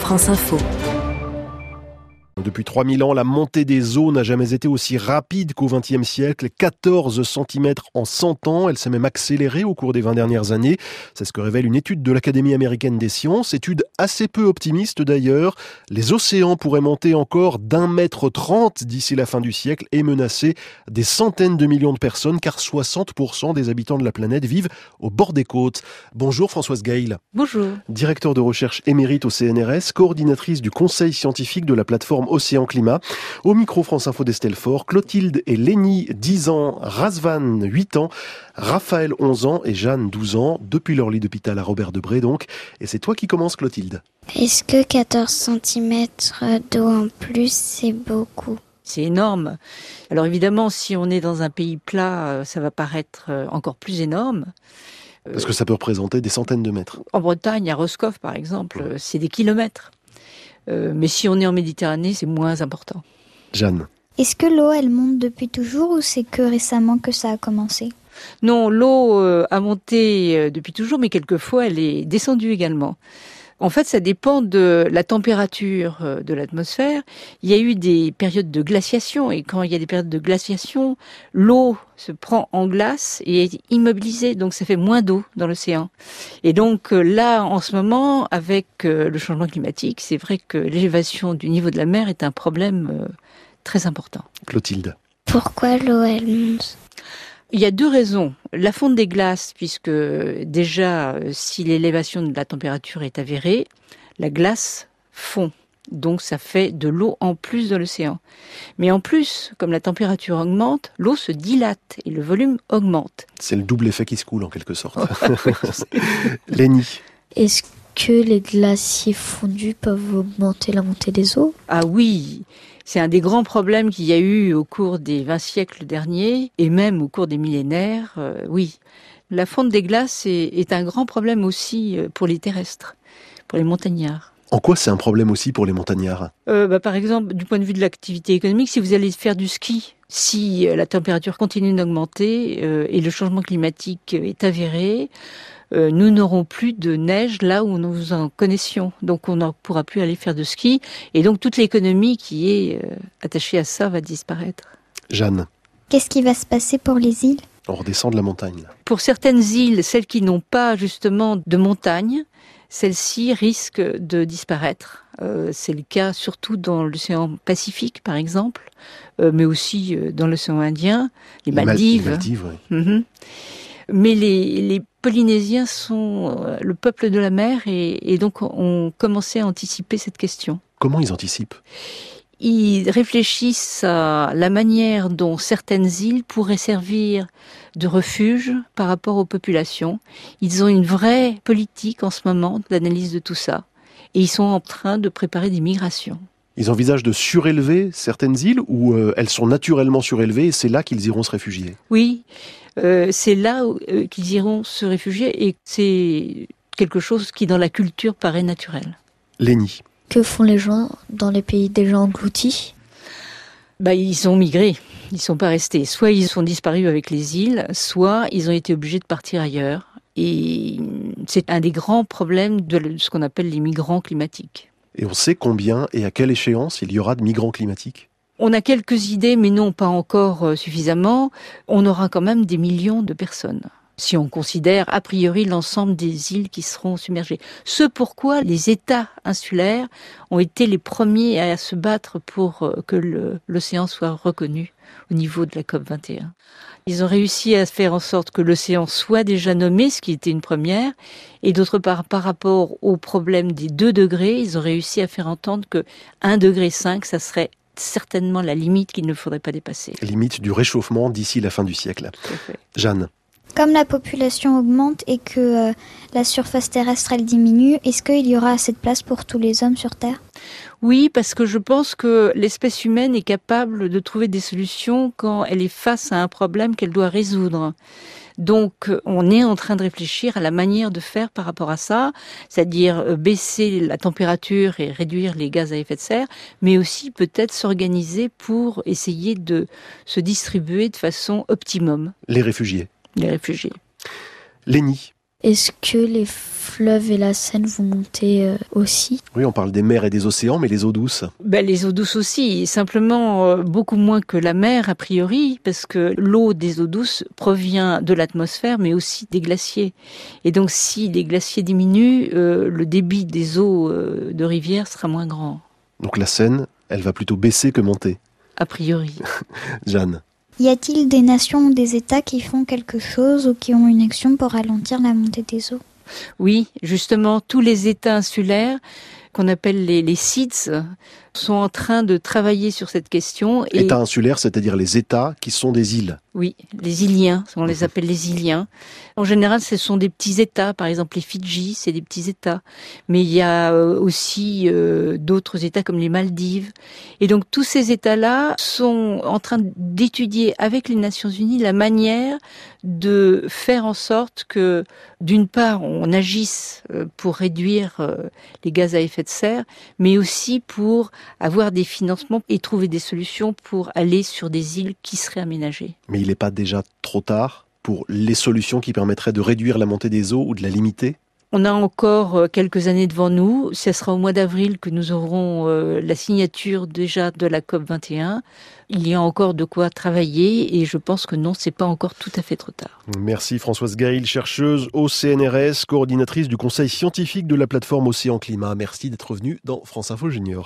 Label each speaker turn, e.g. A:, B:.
A: France Info.
B: Depuis 3000 ans, la montée des eaux n'a jamais été aussi rapide qu'au XXe siècle. 14 cm en 100 ans. Elle s'est même accélérée au cours des 20 dernières années. C'est ce que révèle une étude de l'Académie américaine des sciences. Étude assez peu optimiste d'ailleurs. Les océans pourraient monter encore d'1,30 m d'ici la fin du siècle et menacer des centaines de millions de personnes car 60% des habitants de la planète vivent au bord des côtes. Bonjour Françoise Gail.
C: Bonjour.
B: Directeur de recherche émérite au CNRS, coordinatrice du conseil scientifique de la plateforme Océan Climat. Au micro France Info d'Estelle Faure, Clotilde et Lénie, 10 ans, Razvan, 8 ans, Raphaël, 11 ans et Jeanne, 12 ans, depuis leur lit d'hôpital à Robert Debré donc. Et c'est toi qui commences, Clotilde.
D: Est-ce que 14 cm d'eau en plus, c'est beaucoup ?
C: C'est énorme. Alors évidemment, si on est dans un pays plat, ça va paraître encore plus énorme.
B: Parce que ça peut représenter des centaines de mètres.
C: En Bretagne, à Roscoff par exemple, c'est des kilomètres. Mais si on est en Méditerranée, c'est moins important.
B: Jeanne.
D: Est-ce que l'eau, elle monte depuis toujours ou c'est que récemment que ça a commencé ?
C: Non, l'eau a monté depuis toujours, mais quelquefois elle est descendue également. En fait, ça dépend de la température de l'atmosphère. Il y a eu des périodes de glaciation et quand il y a des périodes de glaciation, l'eau se prend en glace et est immobilisée, donc ça fait moins d'eau dans l'océan. Et donc là, en ce moment, avec le changement climatique, c'est vrai que l'élévation du niveau de la mer est un problème très important.
B: Clotilde.
D: Pourquoi l'eau, elle monte ?
C: Il y a deux raisons. La fonte des glaces, puisque déjà, si l'élévation de la température est avérée, la glace fond. Donc ça fait de l'eau en plus dans l'océan. Mais en plus, comme la température augmente, l'eau se dilate et le volume augmente.
B: C'est le double effet qui se coule en quelque sorte. Lénie.
E: Est-ce que les glaciers fondus peuvent augmenter la montée des eaux ?
C: Ah oui, c'est un des grands problèmes qu'il y a eu au cours des 20 siècles derniers et même au cours des millénaires, oui. La fonte des glaces est un grand problème aussi pour les terrestres, pour les montagnards.
B: En quoi c'est un problème aussi pour les montagnards ?
C: Par exemple, du point de vue de l'activité économique, si vous allez faire du ski, si la température continue d'augmenter et le changement climatique est avéré, nous n'aurons plus de neige là où nous en connaissions. Donc on ne pourra plus aller faire de ski. Et donc toute l'économie qui est attachée à ça va disparaître.
B: Jeanne.
D: Qu'est-ce qui va se passer pour les îles ?
B: On redescend de la montagne.
C: Pour certaines îles, celles qui n'ont pas justement de montagne, celles-ci risquent de disparaître. C'est le cas surtout dans l'océan Pacifique par exemple, mais aussi dans l'océan Indien, les Maldives.
B: Les Maldives, oui.
C: Mais les Polynésiens sont le peuple de la mer et donc ont commencé à anticiper cette question.
B: Comment ils anticipent ?
C: Ils réfléchissent à la manière dont certaines îles pourraient servir de refuge par rapport aux populations. Ils ont une vraie politique en ce moment d'analyse de tout ça. Et ils sont en train de préparer des migrations.
B: Ils envisagent de surélever certaines îles ou elles sont naturellement surélevées et c'est là qu'ils iront se réfugier ?
C: Oui, c'est là qu'ils iront se réfugier et c'est quelque chose qui dans la culture paraît naturel.
B: Lénie.
E: Que font les gens dans les pays déjà engloutis ?
C: Ils ont migré, ils ne sont pas restés. Soit ils sont disparus avec les îles, soit ils ont été obligés de partir ailleurs. Et c'est un des grands problèmes de ce qu'on appelle les migrants climatiques.
B: Et on sait combien et à quelle échéance il y aura de migrants climatiques ?
C: On a quelques idées, mais non, pas encore suffisamment. On aura quand même des millions de personnes, si on considère a priori l'ensemble des îles qui seront submergées. Ce pourquoi les États insulaires ont été les premiers à se battre pour que l'océan soit reconnu au niveau de la COP21. Ils ont réussi à faire en sorte que l'océan soit déjà nommé, ce qui était une première, et d'autre part, par rapport au problème des 2 degrés, ils ont réussi à faire entendre que 1,5 degré, ça serait certainement la limite qu'il ne faudrait pas dépasser.
B: Limite du réchauffement d'ici la fin du siècle. Jeanne.
D: Comme la population augmente et que la surface terrestre elle diminue, est-ce qu'il y aura assez de place pour tous les hommes sur Terre ?
C: Oui, parce que je pense que l'espèce humaine est capable de trouver des solutions quand elle est face à un problème qu'elle doit résoudre. Donc, on est en train de réfléchir à la manière de faire par rapport à ça, c'est-à-dire baisser la température et réduire les gaz à effet de serre, mais aussi peut-être s'organiser pour essayer de se distribuer de façon optimum.
B: Les réfugiés.
C: Les réfugiés.
B: Lénie.
E: Est-ce que les fleuves et la Seine vont monter aussi?
B: Oui, on parle des mers et des océans, mais les eaux douces?
C: Les eaux douces aussi, simplement beaucoup moins que la mer a priori, parce que l'eau des eaux douces provient de l'atmosphère, mais aussi des glaciers. Et donc si les glaciers diminuent, le débit des eaux de rivière sera moins grand.
B: Donc la Seine, elle va plutôt baisser que monter?
C: A priori.
B: Jeanne?
D: Y a-t-il des nations ou des États qui font quelque chose ou qui ont une action pour ralentir la montée des eaux?
C: Oui, justement, tous les États insulaires, qu'on appelle les SIDS, sont en train de travailler sur cette question. Et
B: États insulaires, c'est-à-dire les États qui sont des îles.
C: oui, les Iliens, on les appelle les Iliens. En général, ce sont des petits États. Par exemple, les Fidji, c'est des petits États. Mais il y a aussi d'autres États comme les Maldives. Et donc, tous ces États-là sont en train d'étudier avec les Nations Unies la manière de faire en sorte que, d'une part, on agisse pour réduire les gaz à effet de serre, mais aussi pour avoir des financements et trouver des solutions pour aller sur des îles qui seraient aménagées.
B: Mais il n'est pas déjà trop tard pour les solutions qui permettraient de réduire la montée des eaux ou de la limiter?
C: On a encore quelques années devant nous. Ce sera au mois d'avril que nous aurons la signature déjà de la COP 21. Il y a encore de quoi travailler et je pense que non, c'est pas encore tout à fait trop tard.
B: Merci Françoise Gail, chercheuse au CNRS, coordinatrice du conseil scientifique de la plateforme Océan Climat. Merci d'être venue dans France Info Junior.